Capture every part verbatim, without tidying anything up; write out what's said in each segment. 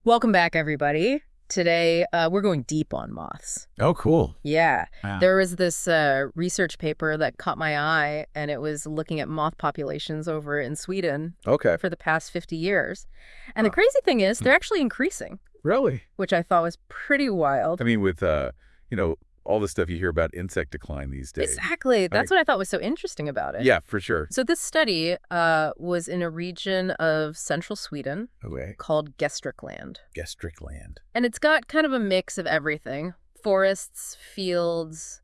Welcome back, everybody. Today, uh, we're going deep on moths. Oh, cool. Yeah. Wow. There was this uh, research paper that caught my eye, and it was looking at moth populations over in Sweden Okay. for the past fifty years. And the Huh. crazy thing is, they're actually increasing, Really? which I thought was pretty wild. I mean, with, uh, you know, all the stuff you hear about insect decline these days. Exactly. That's what I thought was so interesting about it. Yeah, for sure. So this study uh, was in a region of central Sweden Okay. called Gästrikland. Gästrikland. And it's got kind of a mix of everything. Forests, fields,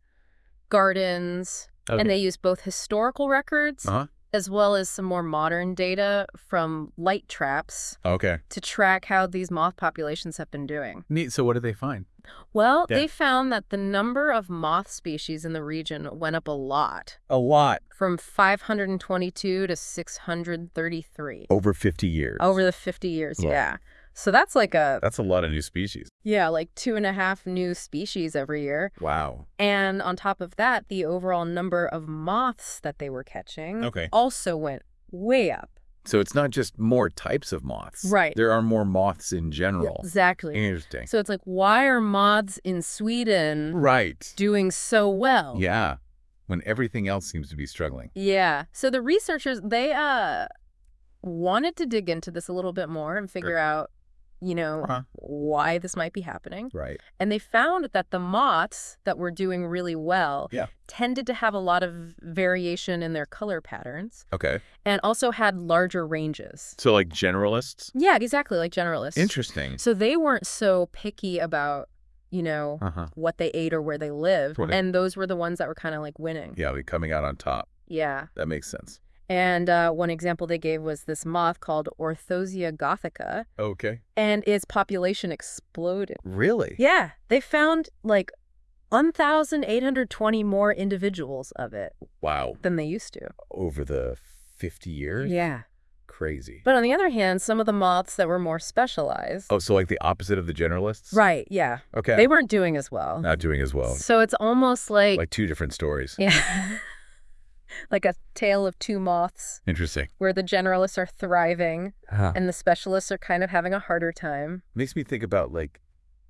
gardens. Okay. And they use both historical records Uh-huh. as well as some more modern data from light traps Okay. to track how these moth populations have been doing. Neat. So what did they find? Well, Yeah. they found that the number of moth species in the region went up a lot, A lot. from five hundred twenty-two to six hundred thirty-three. Over fifty years. Over the fifty years, Wow. yeah. So that's like a, That's a lot of new species. yeah, like two and a half new species every year. Wow. And on top of that, the overall number of moths that they were catching Okay. also went way up. So it's not just more types of moths. Right. There are more moths in general. Exactly. Interesting. So it's like, why are moths in Sweden Right. doing so well? Yeah. When everything else seems to be struggling. Yeah. So the researchers, they uh wanted to dig into this a little bit more and figure Sure. out, you know, Uh-huh. why this might be happening. Right. And they found that the moths that were doing really well Yeah. tended to have a lot of variation in their color patterns Okay. and also had larger ranges. So like generalists? Yeah, exactly, like generalists. Interesting. So they weren't so picky about, you know, Uh-huh. what they ate or where they lived. Right. And those were the ones that were kind of like winning. Yeah, like coming out on top. Yeah. That makes sense. And uh, one example they gave was this moth called Orthosia gothica, Okay. and its population exploded. Really? Yeah, they found like one thousand eight hundred twenty more individuals of it Wow. than they used to. Over the fifty years? Yeah. Crazy. But on the other hand, some of the moths that were more specialized. Oh, so like the opposite of the generalists? Right, yeah. Okay. They weren't doing as well. Not doing as well. So it's almost like, Like two different stories. yeah, like a tale of two moths, Interesting. where the generalists are thriving Huh. and the specialists are kind of having a harder time. Makes me think about like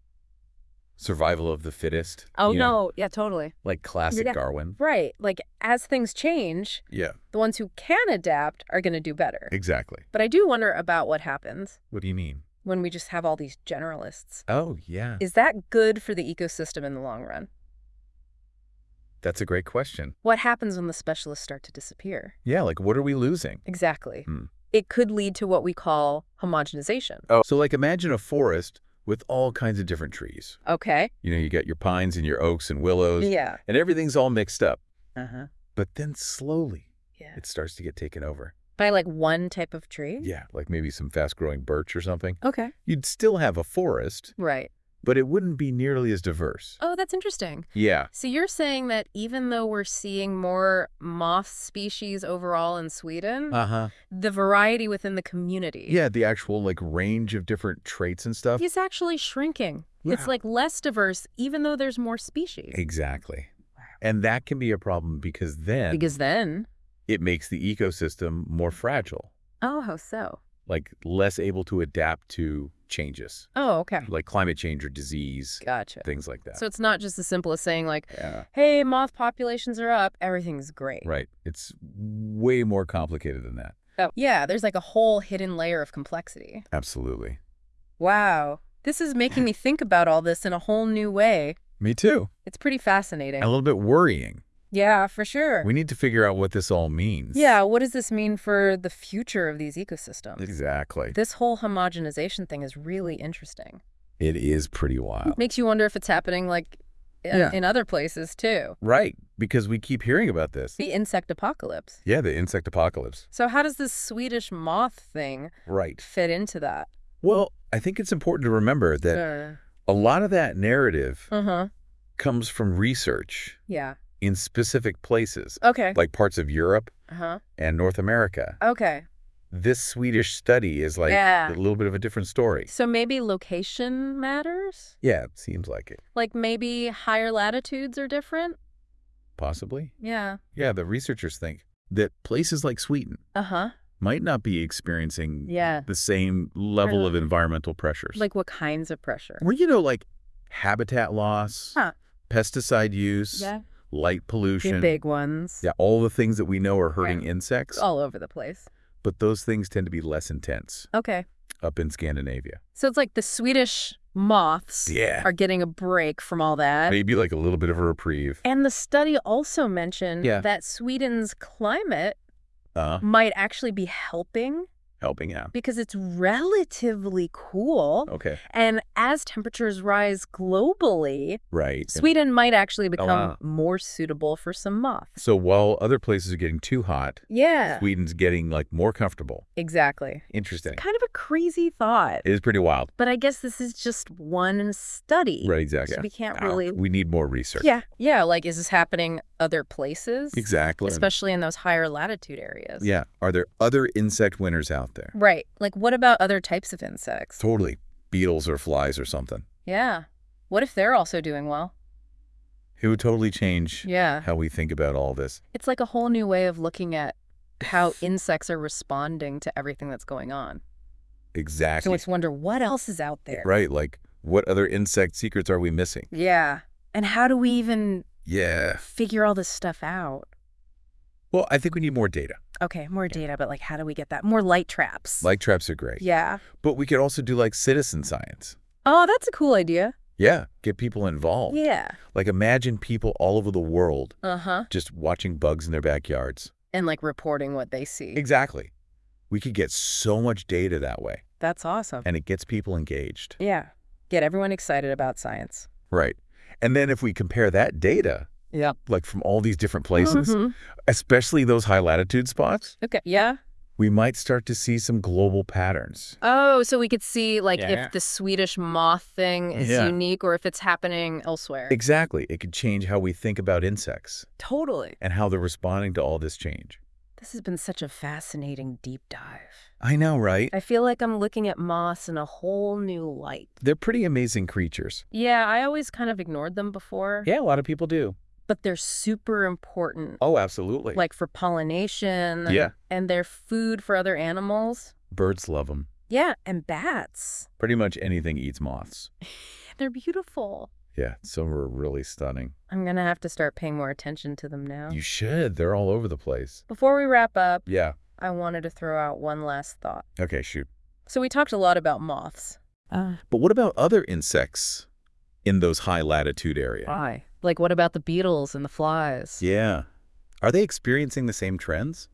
survival of the fittest. Oh, you know, no. Yeah, totally. like classic Yeah. Darwin. Right. Like, as things change, Yeah, the ones who can adapt are going to do better. exactly. But I do wonder about what happens What do you mean? when we just have all these generalists. Oh, yeah. Is that good for the ecosystem in the long run? That's a great question. What happens when the specialists start to disappear? Yeah, like what are we losing? Exactly. Hmm. It could lead to what we call homogenization. Oh, so like imagine a forest with all kinds of different trees. Okay. You know, you got your pines and your oaks and willows. Yeah. And everything's all mixed up. Uh-huh. But then slowly Yeah. it starts to get taken over. By like one type of tree? Yeah, like maybe some fast-growing birch or something. Okay. You'd still have a forest, Right. but it wouldn't be nearly as diverse. Oh, that's interesting. Yeah, So you're saying that even though we're seeing more moth species overall in Sweden, uh-huh. the variety within the community Yeah, the actual like range of different traits and stuff. is actually shrinking. It's Wow. like less diverse, even though there's more species. Exactly. And that can be a problem because then Because then, it makes the ecosystem more fragile, oh, how so? like less able to adapt to changes, Oh, okay. like climate change or disease, Gotcha. things like that. So it's not just as simple as saying like, Yeah, hey, moth populations are up, everything's great. right. It's way more complicated than that. Oh, yeah, there's like a whole hidden layer of complexity. Absolutely. Wow. This is making me think about all this in a whole new way. Me too. It's pretty fascinating. A little bit worrying. Yeah, for sure. We need to figure out what this all means. Yeah, what does this mean for the future of these ecosystems? Exactly. This whole homogenization thing is really interesting. It is pretty wild. Makes you wonder if it's happening like in, Yeah. in other places too. Right, because we keep hearing about this. The insect apocalypse. Yeah, the insect apocalypse. So how does this Swedish moth thing Right. fit into that? Well, I think it's important to remember that Uh a lot of that narrative huh. comes from research Yeah. in specific places, Okay. like parts of Europe Uh huh. and North America. Okay. This Swedish study is like Yeah. a little bit of a different story. So maybe location matters? Yeah, it seems like it. Like maybe higher latitudes are different? Possibly. Yeah. Yeah, the researchers think that places like Sweden Uh huh. might not be experiencing Yeah. the same level of environmental pressures. Like what kinds of pressure? Well, you know, like habitat loss, Huh. pesticide use, Yeah. light The pollution. big ones. Yeah, all the things that we know are hurting Right. insects, All over the place. but those things tend to be less intense Okay. up in Scandinavia. So it's like the Swedish moths Yeah. are getting a break from all that. Maybe like a little bit of a reprieve. And the study also mentioned Yeah. that Sweden's climate Uh, might actually be helping helping out. because it's relatively cool. Okay. And as temperatures rise globally, Right. Sweden might actually become wow. more suitable for some moths. So while other places are getting too hot, Yeah, Sweden's getting like more comfortable. exactly. Interesting. Kind of a crazy thought. It is pretty wild. But I guess this is just one study. Right, exactly. So we can't Now, really... we need more research. Yeah, yeah. Like, is this happening other places? Exactly. Especially in those higher latitude areas. Yeah. Are there other insect winners out there? Right. Like, what about other types of insects? Totally. Beetles or flies or something. Yeah. What if they're also doing well? It would totally change Yeah. how we think about all this. It's like a whole new way of looking at how insects are responding to everything that's going on. Exactly. So it's wonder what else is out there. Right. Like, what other insect secrets are we missing? Yeah. And how do we even Yeah. figure all this stuff out? Well, I think we need more data. Okay, more data, but like, how do we get that? More light traps. Light traps are great. Yeah. But we could also do like citizen science. Oh, that's a cool idea. Yeah. Get people involved. Yeah. Like, imagine people all over the world Uh-huh. just watching bugs in their backyards. And like reporting what they see. Exactly. We could get so much data that way, That's awesome. and it gets people engaged. Yeah. Get everyone excited about science. Right. And then if we compare that data, Yeah. like from all these different places, Mhm. especially those high latitude spots, Okay. Yeah. we might start to see some global patterns. Oh, so we could see like Yeah. if the Swedish moth thing is Yeah. unique or if it's happening elsewhere. Exactly. It could change how we think about insects Totally. and how they're responding to all this change. This has been such a fascinating deep dive. I know, right? I feel like I'm looking at moths in a whole new light. They're pretty amazing creatures. Yeah, I always kind of ignored them before. Yeah, a lot of people do. But they're super important, Oh, absolutely. like for pollination. And, Yeah. and they're food for other animals. Birds love them. Yeah, and bats. Pretty much anything eats moths. They're beautiful. Yeah, some are really stunning. I'm going to have to start paying more attention to them now. You should. They're all over the place. Before we wrap up, Yeah. I wanted to throw out one last thought. Okay, shoot. So we talked a lot about moths. Uh, But what about other insects in those high latitude areas? why? Like, what about the beetles and the flies? Yeah. Are they experiencing the same trends?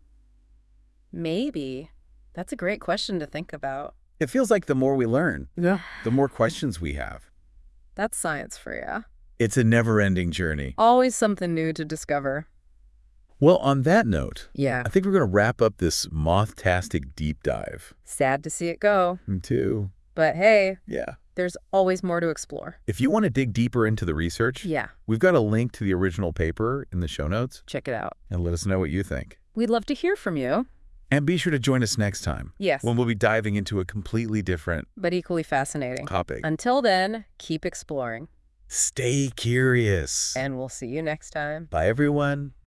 Maybe. That's a great question to think about. It feels like the more we learn, Yeah. the more questions we have. That's science for you. It's a never-ending journey. Always something new to discover. Well, on that note, Yeah. I think we're going to wrap up this moth-tastic deep dive. Sad to see it go. Me too. But hey, Yeah. there's always more to explore. If you want to dig deeper into the research, Yeah. we've got a link to the original paper in the show notes, Check it out. and let us know what you think. We'd love to hear from you. And be sure to join us next time Yes. when we'll be diving into a completely different But equally fascinating. topic. Until then, keep exploring. Stay curious. And we'll see you next time. Bye, everyone.